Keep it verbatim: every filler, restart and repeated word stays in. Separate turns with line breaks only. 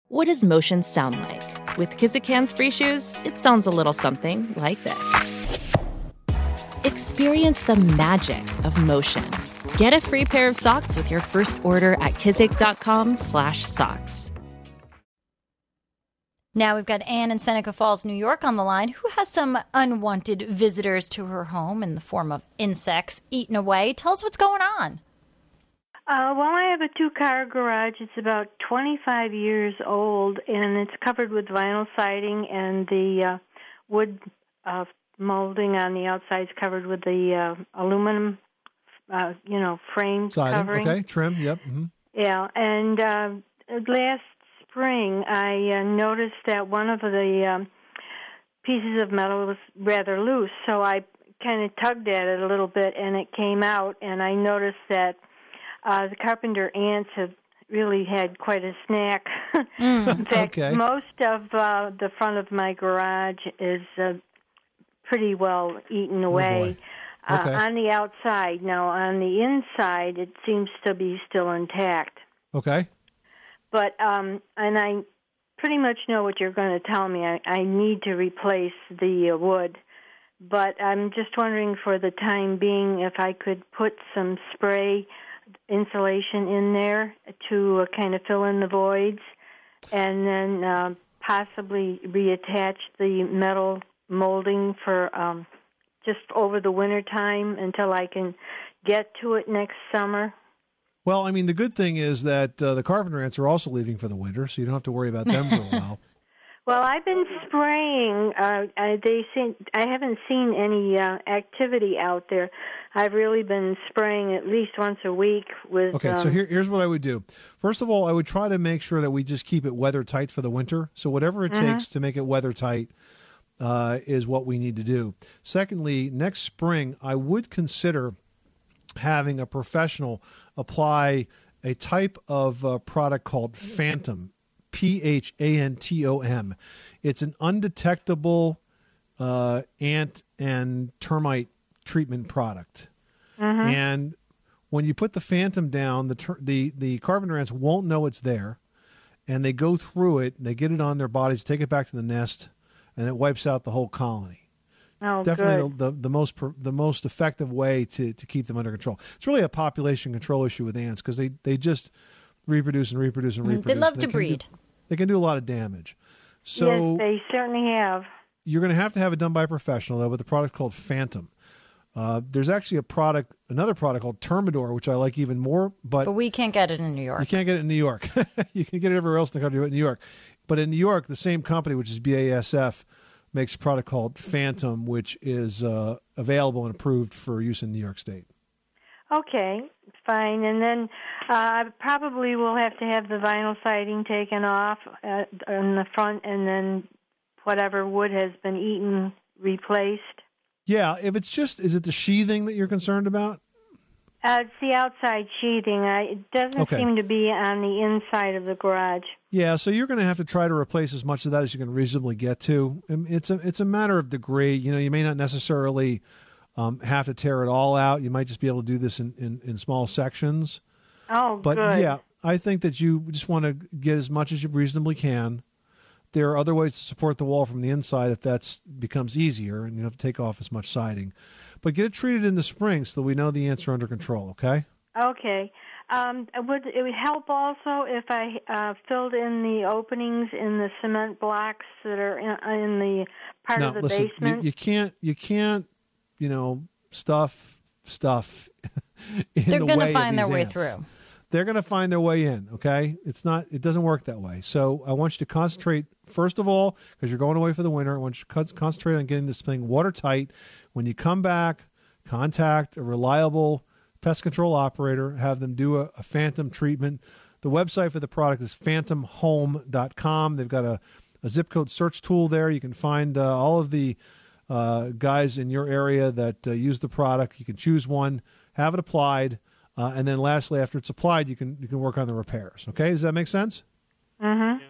What does motion sound like? With Kizik hands-free shoes, it sounds a little something like this. Experience the magic of motion. Get a free pair of socks with your first order at kizik.com slash socks.
Now we've got Anne in Seneca Falls, New York on the line, who has some unwanted visitors to her home in the form of insects eaten away. Tell us what's going on.
Uh, well, I have a two-car garage. It's about twenty-five years old, and it's covered with vinyl siding, and the uh, wood uh, molding on the outside is covered with the uh, aluminum, uh, you know, frame
siding.
Covering.
Okay, trim, yep. Mm-hmm.
Yeah, and uh, last spring I uh, noticed that one of the um, pieces of metal was rather loose, so I kind of tugged at it a little bit, and it came out, and I noticed that Uh, the carpenter ants have really had quite a snack.
Mm.
In fact,
Okay.
most of uh, the front of my garage is uh, pretty well eaten away
Oh okay.
uh, on the outside. Now, on the inside, it seems to be still intact.
Okay.
But, um, and I pretty much know what you're going to tell me. I, I need to replace the uh, wood. But I'm just wondering for the time being if I could put some spray insulation in there to uh, kind of fill in the voids, and then uh, possibly reattach the metal molding for um, just over the winter time until I can get to it next summer.
Well, I mean, the good thing is that uh, the carpenter ants are also leaving for the winter, so you don't have to worry about them for a while.
Well, I've been spraying. Uh, I, they seem, I haven't seen any uh, activity out there. I've really been spraying at least once a week with.
Okay,
um,
so here, here's what I would do. First of all, I would try to make sure that we just keep it weather tight for the winter. So whatever it
Mm-hmm.
takes to make it weather tight uh, is what we need to do. Secondly, next spring, I would consider having a professional apply a type of uh, product called Phantom. P H A N T O M. It's an undetectable uh, ant and termite treatment product.
Mm-hmm.
And when you put the Phantom down, the, ter- the the carpenter ants won't know it's there, and they go through it, they get it on their bodies, take it back to the nest, and it wipes out the whole colony.
Oh,
Definitely
good.
the, the the most per- the most effective way to, to keep them under control. It's really a population control issue with ants because they, they just reproduce and reproduce and
Mm,
reproduce.
they love
and
to
can
breed.
Do, they can do a lot of damage. So
yes, they certainly have.
you're going to have to have it done by a professional, though, with a product called Phantom. Uh, there's actually a product, another product called Termidor, which I like even more, but,
But we can't get it in New York.
you can't get it in New York. You can get it everywhere else in the country, but in New York. But in New York, the same company, which is B A S F, makes a product called Phantom, which is uh, available and approved for use in New York State.
Okay, fine. And then uh, I probably will have to have the vinyl siding taken off uh, on the front, and then whatever wood has been eaten replaced.
Yeah, if it's just, is it the sheathing that you're concerned about?
Uh, it's the outside sheathing. I, it doesn't
Okay.
seem to be on the inside of the garage.
Yeah, so you're going to have to try to replace as much of that as you can reasonably get to. And It's a it's a matter of degree. You know, you may not necessarily um, have to tear it all out. You might just be able to do this in, in, in small sections.
Oh,
But
good.
yeah, I think that you just want to get as much as you reasonably can. There are other ways to support the wall from the inside if that becomes easier, and you don't have to take off as much siding. But get it treated in the spring so that we know the ants are under control, okay?
Okay. Um, would it would help also if I uh, filled in the openings in the cement blocks that are in, in the part
Now,
of the
listen, you,
basement?
you can't, you can't, you know, stuff stuff in
They're
the
going
way
to
of
find their
these
way
ants.
through.
They're going to find their way in, okay? It's not, it doesn't work that way. So I want you to concentrate, first of all, because you're going away for the winter, I want you to con- concentrate on getting this thing watertight. When you come back, contact a reliable pest control operator, have them do a, a Phantom treatment. The website for the product is phantom home dot com. They've got a, a zip code search tool there. You can find uh, all of the uh, guys in your area that uh, use the product. You can choose one, have it applied, uh, and then lastly, after it's applied, you can you can work on the repairs. Okay, does that make sense?
Mm-hmm.